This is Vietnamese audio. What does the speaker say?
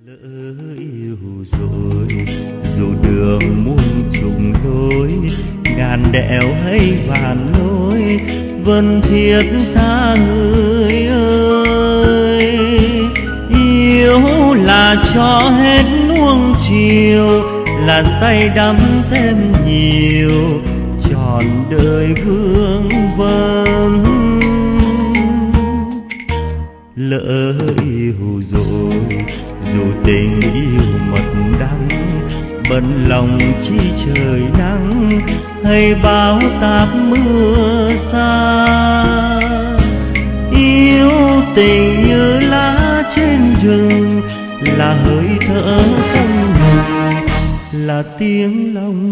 Lỡ yêu rồi dù đường muôn trùng lối, ngàn đèo hay vạn lối vẫn thiết tha người ơi. Yêu là cho hết nuông chiều, là say đắm thêm nhiều trọn đời vương vấn. Lỡ yêu rồi dù tình yêu mật đắng, bận lòng chi trời nắng hay bão táp mưa xa. Yêu tình như lá trên rừng, là hơi thở không ngừng, là tiếng lòng